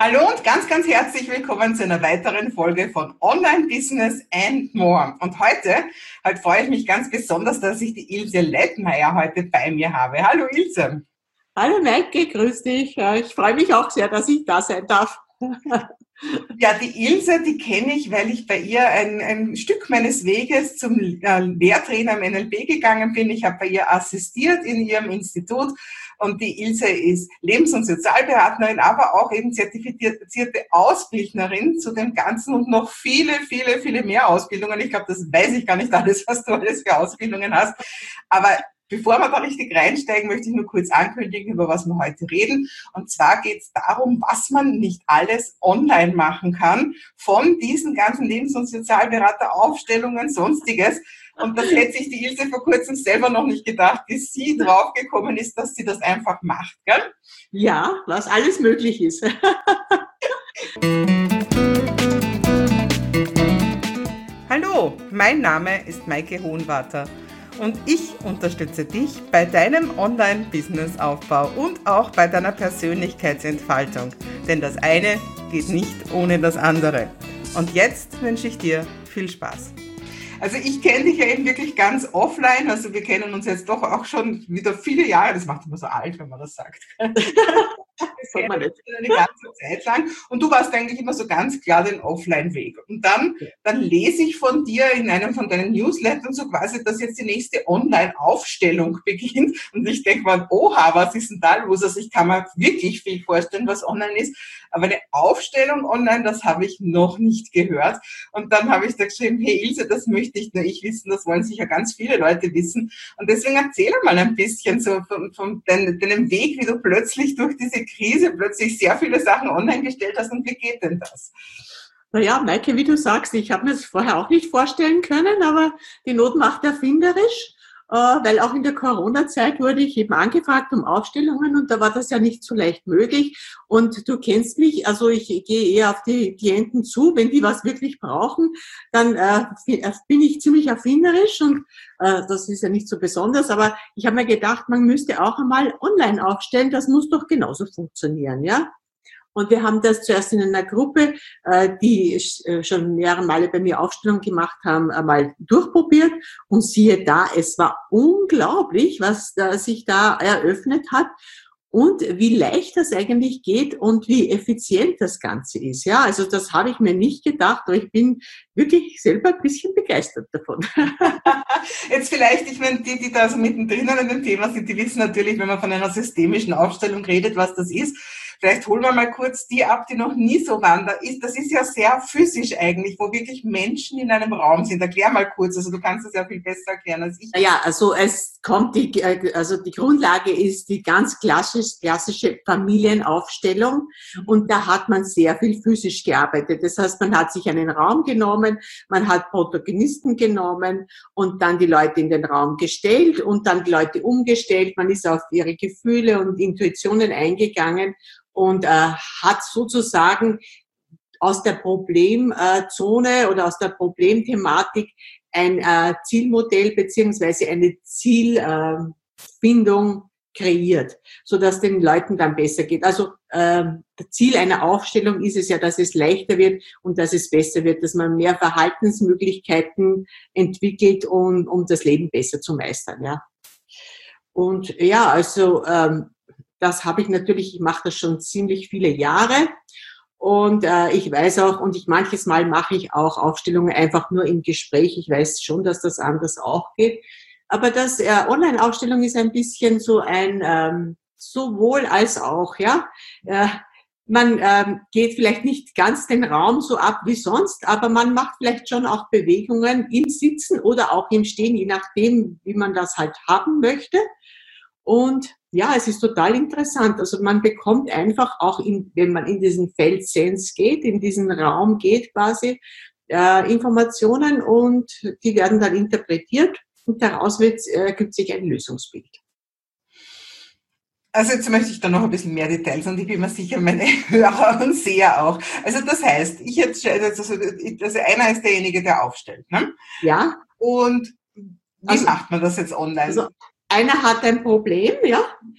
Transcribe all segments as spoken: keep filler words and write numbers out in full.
Hallo und ganz, ganz herzlich willkommen zu einer weiteren Folge von Online Business and More. Und heute, heute freue ich mich ganz besonders, dass ich die Ilse Lettmeier heute bei mir habe. Hallo Ilse. Hallo Maike, grüß dich. Ich freue mich auch sehr, dass ich da sein darf. Ja, die Ilse, die kenne ich, weil ich bei ihr ein, ein Stück meines Weges zum Lehrtrainer im N L P gegangen bin. Ich habe bei ihr assistiert in ihrem Institut und die Ilse ist Lebens- und Sozialberaterin, aber auch eben zertifizierte Ausbildnerin zu dem Ganzen und noch viele, viele, viele mehr Ausbildungen. Ich glaube, das weiß ich gar nicht alles, was du alles für Ausbildungen hast. Aber bevor wir da richtig reinsteigen, möchte ich nur kurz ankündigen, über was wir heute reden. Und zwar geht es darum, was man nicht alles online machen kann, von diesen ganzen Lebens- und Sozialberateraufstellungen, sonstiges. Und das hätte sich die Ilse vor kurzem selber noch nicht gedacht, bis sie draufgekommen ist, dass sie das einfach macht, gell? Ja, was alles möglich ist. Hallo, mein Name ist Maike Hohenwarter. Und ich unterstütze dich bei deinem Online-Business-Aufbau und auch bei deiner Persönlichkeitsentfaltung. Denn das eine geht nicht ohne das andere. Und jetzt wünsche ich dir viel Spaß. Also ich kenne dich ja eben wirklich ganz offline. Also wir kennen uns jetzt doch auch schon wieder viele Jahre. Das macht immer so alt, wenn man das sagt. Das kennen wir eine ganze Zeit lang. Und du warst eigentlich immer so ganz klar den Offline-Weg. Und dann, dann lese ich von dir in einem von deinen Newslettern so quasi, dass jetzt die nächste Online-Aufstellung beginnt. Und ich denke mal, oha, was ist denn da los? Also ich kann mir wirklich viel vorstellen, was online ist. Aber eine Aufstellung online, das habe ich noch nicht gehört. Und dann habe ich da geschrieben, hey Ilse, das möchte ich nur ich wissen, das wollen sicher ganz viele Leute wissen. Und deswegen erzähl mal ein bisschen so von, von deinem, deinem Weg, wie du plötzlich durch diese Krise plötzlich sehr viele Sachen online gestellt hast. Und wie geht denn das? Naja, Maike, wie du sagst, ich habe mir das vorher auch nicht vorstellen können, aber die Not macht erfinderisch, äh, weil auch in der Corona-Zeit wurde ich eben angefragt um Aufstellungen und da war das ja nicht so leicht möglich. Und du kennst mich, also ich gehe eher auf die Klienten zu, wenn die was wirklich brauchen, dann äh, bin ich ziemlich erfinderisch und äh, das ist ja nicht so besonders, aber ich habe mir gedacht, man müsste auch einmal online aufstellen, das muss doch genauso funktionieren, ja. Und wir haben das zuerst in einer Gruppe, die schon mehrere Male bei mir Aufstellung gemacht haben, einmal durchprobiert. Und siehe da, es war unglaublich, was sich da eröffnet hat und wie leicht das eigentlich geht und wie effizient das Ganze ist. Ja, also das habe ich mir nicht gedacht, aber ich bin wirklich selber ein bisschen begeistert davon. Jetzt vielleicht, ich meine, die, die da so mittendrin in dem Thema sind, die wissen natürlich, wenn man von einer systemischen Aufstellung redet, was das ist. Vielleicht holen wir mal kurz die ab, die noch nie so waren. Da ist, das ist ja sehr physisch eigentlich, wo wirklich Menschen in einem Raum sind. Erklär mal kurz, also du kannst das ja viel besser erklären als ich. Ja, also es kommt die, also die Grundlage ist die ganz klassisch, klassische Familienaufstellung und da hat man sehr viel physisch gearbeitet. Das heißt, man hat sich einen Raum genommen, man hat Protagonisten genommen und dann die Leute in den Raum gestellt und dann die Leute umgestellt. Man ist auf ihre Gefühle und Intuitionen eingegangen und äh, hat sozusagen aus der Problemzone oder aus der Problemthematik ein äh, Zielmodell beziehungsweise eine Zielfindung äh, kreiert, so dass den Leuten dann besser geht. Also äh, das Ziel einer Aufstellung ist es ja, dass es leichter wird und dass es besser wird, dass man mehr Verhaltensmöglichkeiten entwickelt, um, um das Leben besser zu meistern. Ja. Und ja, also ähm, das habe ich natürlich, ich mache das schon ziemlich viele Jahre und äh, ich weiß auch, und ich manches Mal mache ich auch Aufstellungen einfach nur im Gespräch. Ich weiß schon, dass das anders auch geht. Aber das äh, Online-Aufstellung ist ein bisschen so ein ähm, sowohl als auch, ja. Äh, man ähm, geht vielleicht nicht ganz den Raum so ab wie sonst, aber man macht vielleicht schon auch Bewegungen im Sitzen oder auch im Stehen, je nachdem, wie man das halt haben möchte. Und ja, es ist total interessant. Also man bekommt einfach auch, in, wenn man in diesen Feldsens geht, in diesen Raum geht quasi, äh, Informationen und die werden dann interpretiert und daraus wird, äh, gibt sich ein Lösungsbild. Also jetzt möchte ich da noch ein bisschen mehr Details und ich bin mir sicher, meine Hörer und Seher auch. Also das heißt, ich jetzt, also, also einer ist derjenige, der aufstellt, ne? Ja. Und wie also, macht man das jetzt online? Also einer hat ein Problem, ja,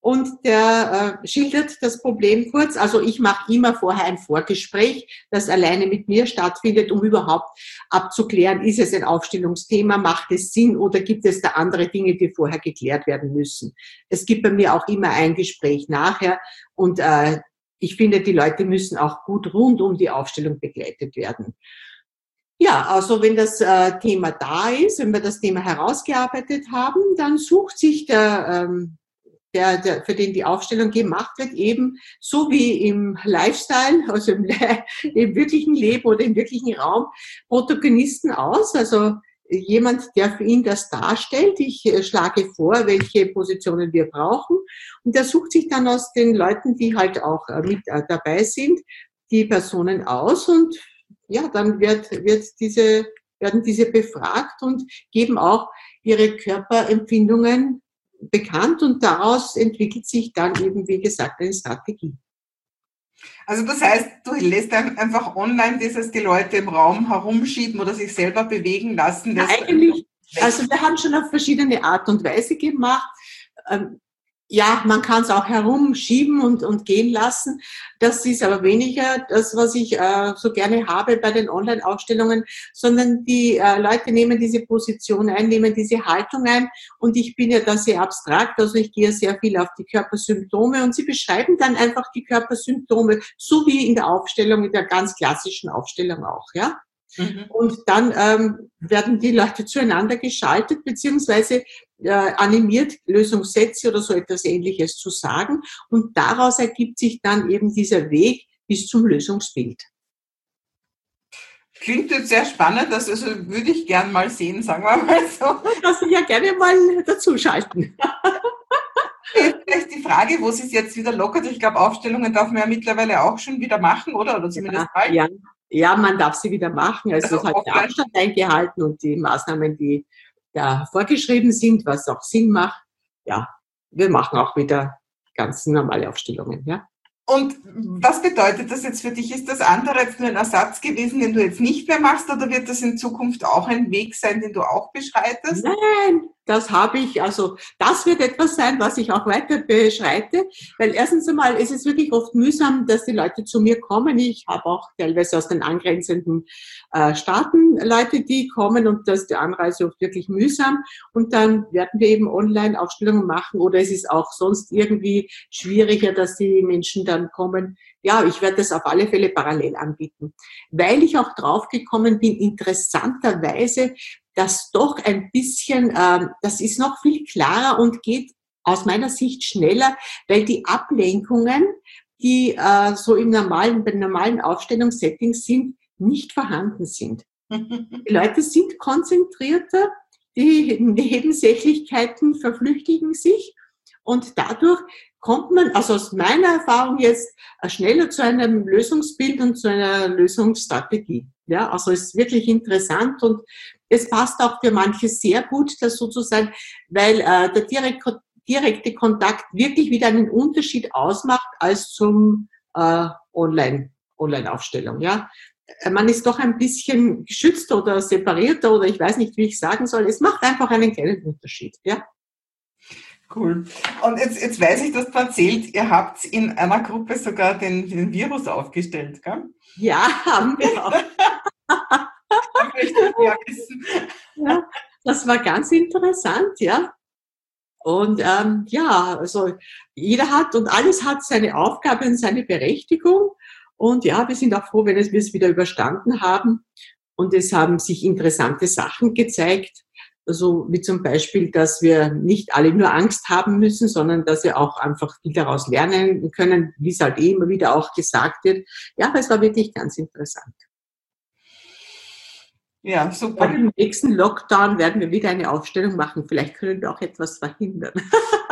und der äh, schildert das Problem kurz. Also ich mache immer vorher ein Vorgespräch, das alleine mit mir stattfindet, um überhaupt abzuklären, ist es ein Aufstellungsthema, macht es Sinn oder gibt es da andere Dinge, die vorher geklärt werden müssen. Es gibt bei mir auch immer ein Gespräch nachher und äh, ich finde, die Leute müssen auch gut rund um die Aufstellung begleitet werden. Ja, also wenn das äh, Thema da ist, wenn wir das Thema herausgearbeitet haben, dann sucht sich der, ähm, der, der, für den die Aufstellung gemacht wird, eben so wie im Lifestyle, also im, im wirklichen Leben oder im wirklichen Raum, Protagonisten aus, also jemand, der für ihn das darstellt. Ich äh, schlage vor, welche Positionen wir brauchen und der sucht sich dann aus den Leuten, die halt auch äh, mit äh, dabei sind, die Personen aus und ja, dann wird, wird diese, werden diese befragt und geben auch ihre Körperempfindungen bekannt und daraus entwickelt sich dann eben, wie gesagt, eine Strategie. Also das heißt, du lässt einfach online dieses die Leute im Raum herumschieben oder sich selber bewegen lassen. Ja, eigentlich, also wir haben schon auf verschiedene Art und Weise gemacht. Ähm, Ja, man kann es auch herumschieben und, und gehen lassen. Das ist aber weniger das, was ich äh, so gerne habe bei den Online-Ausstellungen, sondern die äh, Leute nehmen diese Position ein, nehmen diese Haltung ein und ich bin ja da sehr abstrakt, also ich gehe sehr viel auf die Körpersymptome und sie beschreiben dann einfach die Körpersymptome, so wie in der Aufstellung, in der ganz klassischen Aufstellung auch, ja. Mhm. Und dann ähm, werden die Leute zueinander geschaltet, beziehungsweise äh, animiert, Lösungssätze oder so etwas Ähnliches zu sagen. Und daraus ergibt sich dann eben dieser Weg bis zum Lösungsbild. Klingt jetzt sehr spannend, das also würde ich gern mal sehen, sagen wir mal so. Das will ich ja gerne mal dazuschalten. Vielleicht die Frage, wo es sich jetzt wieder lockert. Ich glaube, Aufstellungen darf man ja mittlerweile auch schon wieder machen, oder? Oder zumindest ja, ja. Ja, man darf sie wieder machen. Also, also es hat der Abstand eingehalten und die Maßnahmen, die da vorgeschrieben sind, was auch Sinn macht. Ja, wir machen auch wieder ganz normale Aufstellungen, ja. Und was bedeutet das jetzt für dich? Ist das andere jetzt nur ein Ersatz gewesen, den du jetzt nicht mehr machst, oder wird das in Zukunft auch ein Weg sein, den du auch beschreitest? Nein, das habe ich, also das wird etwas sein, was ich auch weiter beschreite, weil erstens einmal ist es wirklich oft mühsam, dass die Leute zu mir kommen. Ich habe auch teilweise aus den angrenzenden äh, Staaten Leute, die kommen und das ist die Anreise oft wirklich mühsam und dann werden wir eben Online-Aufstellungen machen oder es ist auch sonst irgendwie schwieriger, dass die Menschen dann kommen. Ja, ich werde das auf alle Fälle parallel anbieten, weil ich auch draufgekommen bin, interessanterweise, dass doch ein bisschen, ähm, das ist noch viel klarer und geht aus meiner Sicht schneller, weil die Ablenkungen, die äh, so im normalen, bei normalen Aufstellungssettings sind, nicht vorhanden sind. Die Leute sind konzentrierter, die Nebensächlichkeiten verflüchtigen sich und dadurch kommt man, also aus meiner Erfahrung jetzt, schneller zu einem Lösungsbild und zu einer Lösungsstrategie. Ja, also es ist wirklich interessant und es passt auch für manche sehr gut, das sozusagen, weil äh, der direkte, direkte Kontakt wirklich wieder einen Unterschied ausmacht als zum äh, Online, Online-Aufstellung. Ja, man ist doch ein bisschen geschützter oder separierter oder ich weiß nicht, wie ich sagen soll. Es macht einfach einen kleinen Unterschied. Ja. Cool. Und jetzt, jetzt weiß ich, dass du erzählt, ihr habt in einer Gruppe sogar den, den Virus aufgestellt, gell? Ja, haben wir auch. Ja, das war ganz interessant, ja. Und ähm, ja, also jeder hat und alles hat seine Aufgabe und seine Berechtigung. Und ja, wir sind auch froh, wenn wir es wieder überstanden haben. Und es haben sich interessante Sachen gezeigt. Also wie zum Beispiel, dass wir nicht alle nur Angst haben müssen, sondern dass wir auch einfach viel daraus lernen können, wie es halt eh immer wieder auch gesagt wird. Ja, aber es war wirklich ganz interessant. Ja, super. Bei dem nächsten Lockdown werden wir wieder eine Aufstellung machen. Vielleicht können wir auch etwas verhindern.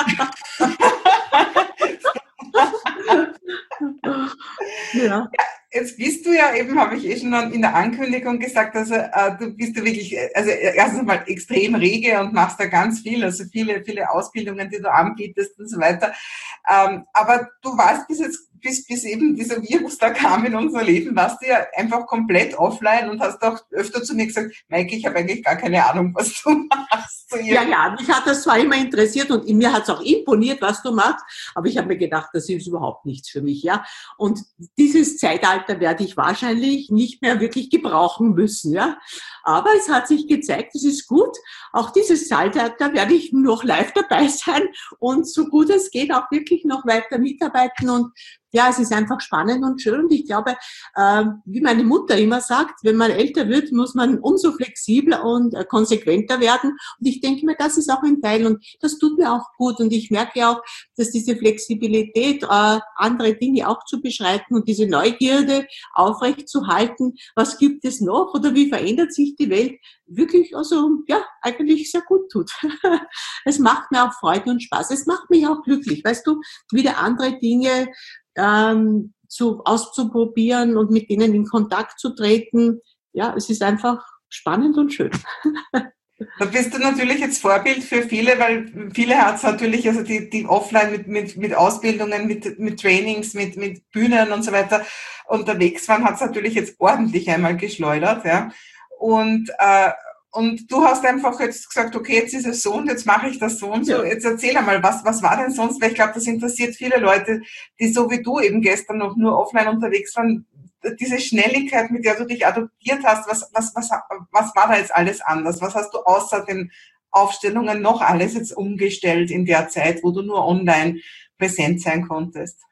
Ja. jetzt bist du ja eben, habe ich eh schon in der Ankündigung gesagt, also äh, du bist du wirklich, also erstens mal extrem rege und machst da ganz viel, also viele, viele Ausbildungen, die du anbietest und so weiter. Ähm, aber du warst bis jetzt, bis, bis eben dieser Virus da kam in unser Leben, warst du ja einfach komplett offline und hast auch öfter zu mir gesagt, Maike, ich habe eigentlich gar keine Ahnung, was du machst. So ja, ja, mich hat das zwar immer interessiert und mir hat es auch imponiert, was du machst, aber ich habe mir gedacht, das ist überhaupt nichts für mich, ja. Und dieses Zeitalter werde ich wahrscheinlich nicht mehr wirklich gebrauchen müssen, ja. Aber es hat sich gezeigt, es ist gut. Auch dieses Zeitalter werde ich noch live dabei sein und so gut es geht auch wirklich noch weiter mitarbeiten und ja, es ist einfach spannend und schön und ich glaube, äh, wie meine Mutter immer sagt, wenn man älter wird, muss man umso flexibler und äh, konsequenter werden und ich denke mir, das ist auch ein Teil und das tut mir auch gut und ich merke auch, dass diese Flexibilität, äh, andere Dinge auch zu beschreiten und diese Neugierde aufrecht zu halten, was gibt es noch oder wie verändert sich die Welt, wirklich also, ja, eigentlich sehr gut tut. Es macht mir auch Freude und Spaß, es macht mich auch glücklich, weißt du, wieder andere Dinge ähm, zu, auszuprobieren und mit denen in Kontakt zu treten. Ja, es ist einfach spannend und schön. Da bist du natürlich jetzt Vorbild für viele, weil viele hat es natürlich, also die, die offline mit, mit, mit Ausbildungen, mit, mit Trainings, mit, mit Bühnen und so weiter unterwegs waren, hat es natürlich jetzt ordentlich einmal geschleudert, ja. Und, äh, und du hast einfach jetzt gesagt, okay, jetzt ist es so und jetzt mache ich das so und so. Ja. Jetzt erzähl einmal, was, was war denn sonst? Weil ich glaube, das interessiert viele Leute, die so wie du eben gestern noch nur offline unterwegs waren. Diese Schnelligkeit, mit der du dich adoptiert hast, was, was, was, was war da jetzt alles anders? Was hast du außer den Aufstellungen noch alles jetzt umgestellt in der Zeit, wo du nur online präsent sein konntest?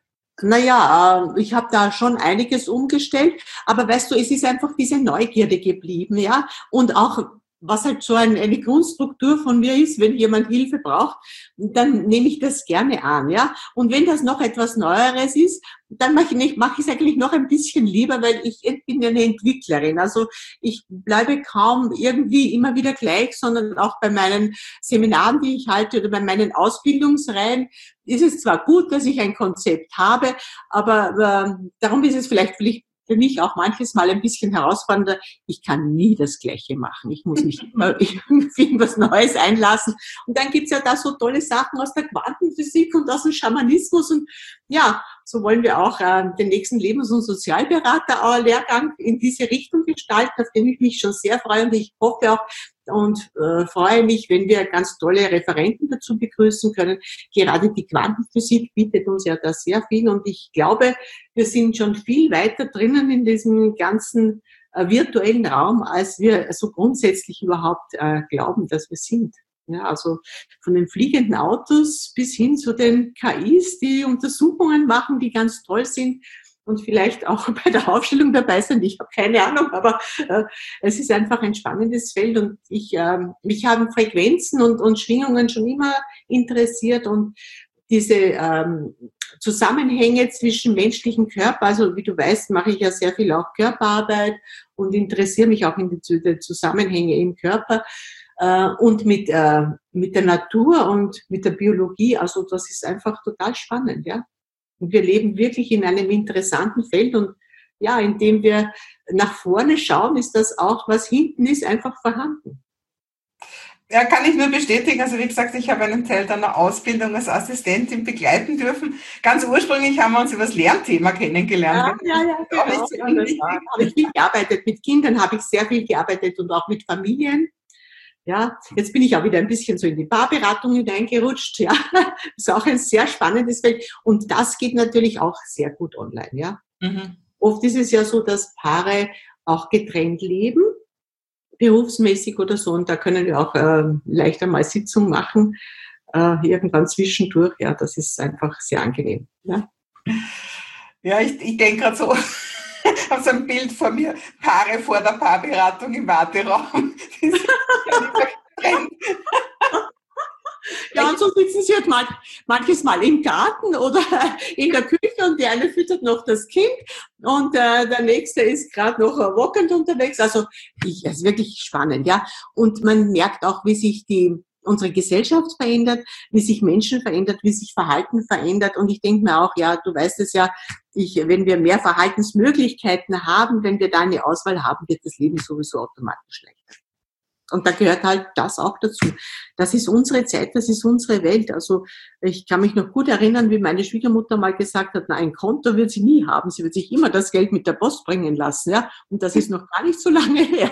Naja, ich habe da schon einiges umgestellt, aber weißt du, es ist einfach diese Neugierde geblieben, ja, und auch was halt so ein, eine Grundstruktur von mir ist, wenn jemand Hilfe braucht, dann nehme ich das gerne an, ja. Und wenn das noch etwas Neueres ist, dann mache ich, mache ich es eigentlich noch ein bisschen lieber, weil ich bin ja eine Entwicklerin. Also ich bleibe kaum irgendwie immer wieder gleich, sondern auch bei meinen Seminaren, die ich halte oder bei meinen Ausbildungsreihen, ist es zwar gut, dass ich ein Konzept habe, aber äh, darum ist es vielleicht vielleicht für mich auch manches Mal ein bisschen herausfordernder. Ich kann nie das Gleiche machen. Ich muss mich immer irgendwie in was Neues einlassen. Und dann gibt's ja da so tolle Sachen aus der Quantenphysik und aus dem Schamanismus. Und ja, so wollen wir auch äh, den nächsten Lebens- und Sozialberater-Lehrgang in diese Richtung gestalten, auf den ich mich schon sehr freue. Und ich hoffe auch, und äh, freue mich, wenn wir ganz tolle Referenten dazu begrüßen können. Gerade die Quantenphysik bietet uns ja da sehr viel und ich glaube, wir sind schon viel weiter drinnen in diesem ganzen äh, virtuellen Raum, als wir so grundsätzlich überhaupt äh, glauben, dass wir sind. Ja, also von den fliegenden Autos bis hin zu den K Is, die Untersuchungen machen, die ganz toll sind. Und vielleicht auch bei der Aufstellung dabei sind. Ich habe keine Ahnung, aber äh, es ist einfach ein spannendes Feld und ich, äh, mich haben Frequenzen und, und Schwingungen schon immer interessiert und diese ähm, Zusammenhänge zwischen menschlichen Körper, also wie du weißt, mache ich ja sehr viel auch Körperarbeit und interessiere mich auch in die, die Zusammenhänge im Körper äh, und mit, äh, mit der Natur und mit der Biologie. Also das ist einfach total spannend, ja. Und wir leben wirklich in einem interessanten Feld und ja, indem wir nach vorne schauen, ist das auch, was hinten ist, einfach vorhanden. Ja, kann ich nur bestätigen. Also wie gesagt, ich habe einen Teil deiner Ausbildung als Assistentin begleiten dürfen. Ganz ursprünglich haben wir uns über das Lernthema kennengelernt. Ja, ja, ja, genau. Auch nicht so ja, habe ich viel gearbeitet. Mit Kindern habe ich sehr viel gearbeitet und auch mit Familien. Ja, jetzt bin ich auch wieder ein bisschen so in die Paarberatung hineingerutscht. Ja, ist auch ein sehr spannendes Feld. Und das geht natürlich auch sehr gut online. Ja, mhm. Oft ist es ja so, dass Paare auch getrennt leben, berufsmäßig oder so. Und da können wir auch äh, leichter mal Sitzung machen, äh, irgendwann zwischendurch. Ja, das ist einfach sehr angenehm. Ja, ja ich, ich denke gerade so. Ich habe so ein Bild vor mir, Paare vor der Paarberatung im Warteraum. Ja, und so sitzen sie halt mal, manches Mal im Garten oder in der Küche und die eine füttert noch das Kind und äh, der nächste ist gerade noch walkend unterwegs. Also ich, das ist wirklich spannend, ja. Und man merkt auch, wie sich die unsere Gesellschaft verändert, wie sich Menschen verändert, wie sich Verhalten verändert. Und ich denke mir auch, ja, du weißt es ja, ich, wenn wir mehr Verhaltensmöglichkeiten haben, wenn wir da eine Auswahl haben, wird das Leben sowieso automatisch leichter. Und da gehört halt das auch dazu. Das ist unsere Zeit, das ist unsere Welt. Also ich kann mich noch gut erinnern, wie meine Schwiegermutter mal gesagt hat, na, ein Konto wird sie nie haben. Sie wird sich immer das Geld mit der Post bringen lassen. Ja? Und das ist noch gar nicht so lange her.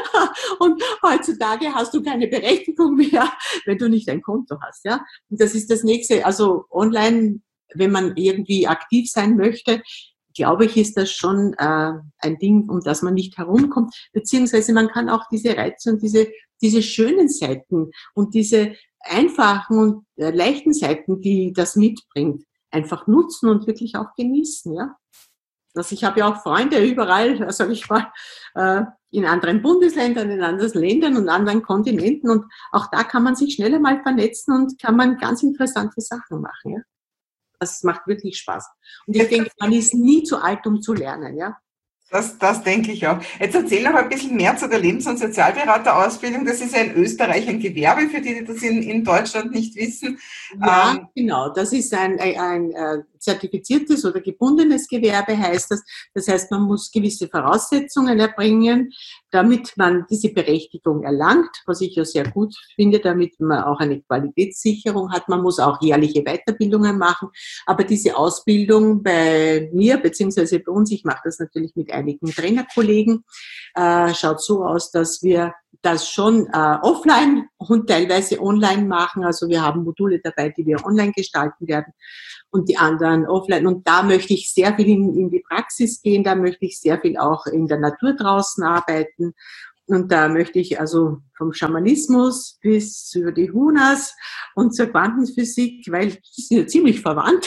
Und heutzutage hast du keine Berechtigung mehr, wenn du nicht ein Konto hast. Ja? Und das ist das Nächste. Also online, wenn man irgendwie aktiv sein möchte, glaube ich, ist das schon äh, ein Ding, um das man nicht herumkommt. Beziehungsweise man kann auch diese Reize und diese, diese schönen Seiten und diese einfachen und äh, leichten Seiten, die das mitbringt, einfach nutzen und wirklich auch genießen. Ja? Also ich habe ja auch Freunde überall, sage ich mal, äh, in anderen Bundesländern, in anderen Ländern und anderen Kontinenten. Und auch da kann man sich schneller mal vernetzen und kann man ganz interessante Sachen machen. Ja? Das macht wirklich Spaß. Und ich denke, man ist nie zu alt, um zu lernen, ja. Das, das denke ich auch. Jetzt erzähl noch ein bisschen mehr zu der Lebens- und Sozialberaterausbildung. Das ist ja in Österreich ein Gewerbe, für die, die das in, in Deutschland nicht wissen. Ja, ähm, genau. Das ist ein, ein, ein äh, zertifiziertes oder gebundenes Gewerbe, heißt das. Das heißt, man muss gewisse Voraussetzungen erbringen, damit man diese Berechtigung erlangt, was ich ja sehr gut finde, damit man auch eine Qualitätssicherung hat. Man muss auch jährliche Weiterbildungen machen. Aber diese Ausbildung bei mir, beziehungsweise bei uns, ich mache das natürlich mit einigen Trainerkollegen, äh, schaut so aus, dass wir das schon äh, offline und teilweise online machen. Also wir haben Module dabei, die wir online gestalten werden und die anderen offline. Und da möchte ich sehr viel in, in die Praxis gehen, da möchte ich sehr viel auch in der Natur draußen arbeiten. Und da möchte ich also vom Schamanismus bis über die Hunas und zur Quantenphysik, weil die sind ja ziemlich verwandt,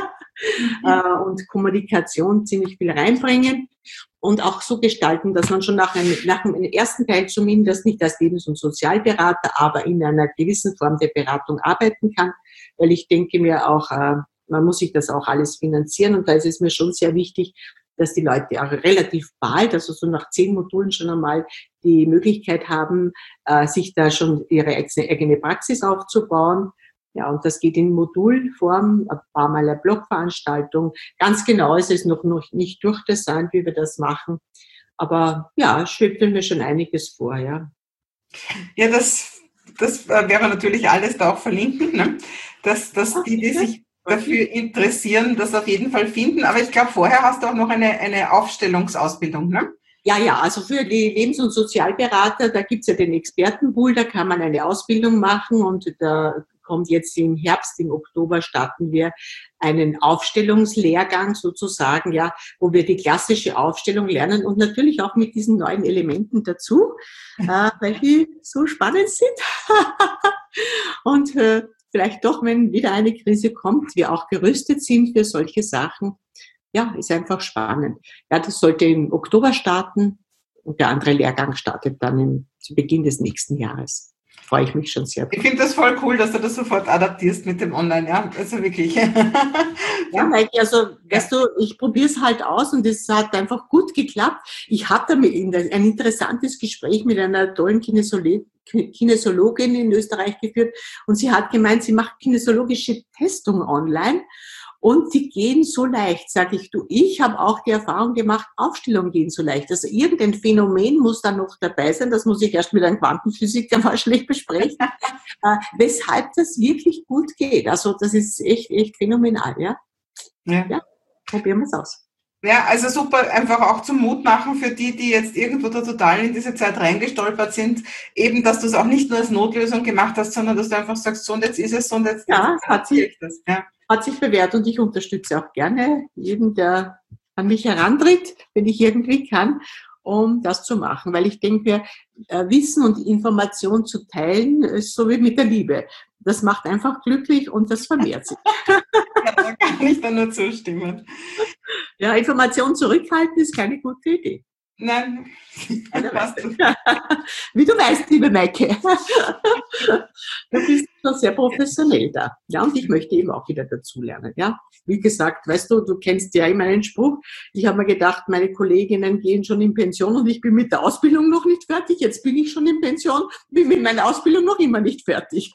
mhm. und Kommunikation ziemlich viel reinbringen. Und auch so gestalten, dass man schon nach, einem, nach dem ersten Teil zumindest nicht als Lebens- und Sozialberater, aber in einer gewissen Form der Beratung arbeiten kann. Weil ich denke mir auch, äh, man muss sich das auch alles finanzieren. Und da ist es mir schon sehr wichtig, dass die Leute auch relativ bald, also so nach zehn Modulen schon einmal, die Möglichkeit haben, äh, sich da schon ihre eigene Praxis aufzubauen. Ja, und das geht in Modulform, ein paar Mal eine Blogveranstaltung. Ganz genau ist es noch, noch nicht durchdesignt, wie wir das machen. Aber ja, es schwebt mir schon einiges vor, ja. Ja, das, das wäre natürlich alles da auch verlinken, ne? Dass, dass die, die sich dafür interessieren, das auf jeden Fall finden. Aber ich glaube, vorher hast du auch noch eine, eine Aufstellungsausbildung, ne? Ja, ja, also für die Lebens- und Sozialberater, da gibt's ja den Expertenpool, da kann man eine Ausbildung machen und da kommt jetzt im Herbst, im Oktober starten wir einen Aufstellungslehrgang sozusagen, ja, wo wir die klassische Aufstellung lernen und natürlich auch mit diesen neuen Elementen dazu, äh, weil die so spannend sind. Und äh, vielleicht doch, wenn wieder eine Krise kommt, wir auch gerüstet sind für solche Sachen. Ja, ist einfach spannend. Ja, das sollte im Oktober starten und der andere Lehrgang startet dann im, zu Beginn des nächsten Jahres. Freue ich mich schon sehr drauf. Ich finde das voll cool, dass du das sofort adaptierst mit dem Online, ja, also wirklich. Ja, weil, also, weißt du, ich probiere es halt aus und es hat einfach gut geklappt. Ich hatte ein interessantes Gespräch mit einer tollen Kinesiologin in Österreich geführt und sie hat gemeint, sie macht kinesiologische Testung online. Und die gehen so leicht, sage ich, du, ich habe auch die Erfahrung gemacht, Aufstellungen gehen so leicht. Also irgendein Phänomen muss da noch dabei sein, das muss ich erst mit einem Quantenphysiker wahrscheinlich besprechen, äh, weshalb das wirklich gut geht. Also das ist echt, echt phänomenal, ja. Ja, ja, probieren wir es aus. Ja, also super, einfach auch zum Mut machen für die, die jetzt irgendwo da total in diese Zeit reingestolpert sind, eben, dass du es auch nicht nur als Notlösung gemacht hast, sondern dass du einfach sagst, so und jetzt ist es, so und jetzt, ja, jetzt hat sich, das. Ja. Hat sich bewährt und ich unterstütze auch gerne jeden, der an mich herantritt, wenn ich irgendwie kann, um das zu machen. Weil ich denke, Wissen und Information zu teilen ist so wie mit der Liebe. Das macht einfach glücklich und das vermehrt sich. Ja, da kann ich dann nur zustimmen. Ja, Information zurückhalten ist keine gute Idee. Nein. Wie du weißt, liebe Maike. Du bist schon sehr professionell da. Ja, und ich möchte eben auch wieder dazulernen. Ja, wie gesagt, weißt du, du kennst ja immer einen Spruch. Ich habe mir gedacht, meine Kolleginnen gehen schon in Pension und ich bin mit der Ausbildung noch nicht fertig. Jetzt bin ich schon in Pension, bin mit meiner Ausbildung noch immer nicht fertig.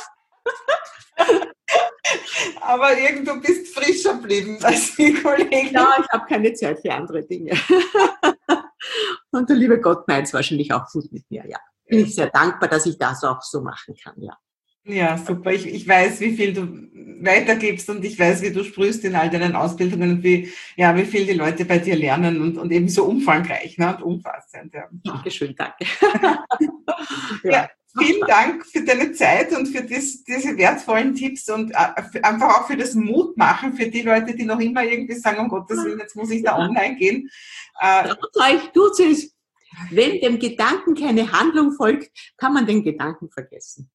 Aber irgendwo bist frischer geblieben als die Kollegen. Ja, ich habe keine Zeit für andere Dinge. Und der liebe Gott meint es wahrscheinlich auch gut mit mir, ja. Bin ich sehr dankbar, dass ich das auch so machen kann, ja. Ja, super. Ich, ich weiß, wie viel du weitergibst und ich weiß, wie du sprühst in all deinen Ausbildungen und wie, ja, wie viel die Leute bei dir lernen und, und eben so umfangreich, ne, und umfassend. Ja. Dankeschön, danke. Ja. Ja. Vielen Dank für deine Zeit und für das, diese wertvollen Tipps und einfach auch für das Mutmachen für die Leute, die noch immer irgendwie sagen, um Gottes Willen, jetzt muss ich da online gehen. Euch tut es. Wenn dem Gedanken keine Handlung folgt, kann man den Gedanken vergessen.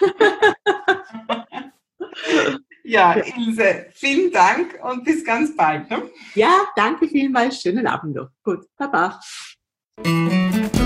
Ja, Ilse, vielen Dank und bis ganz bald. Ne? Ja, danke vielmals. Schönen Abend noch. Gut, Baba.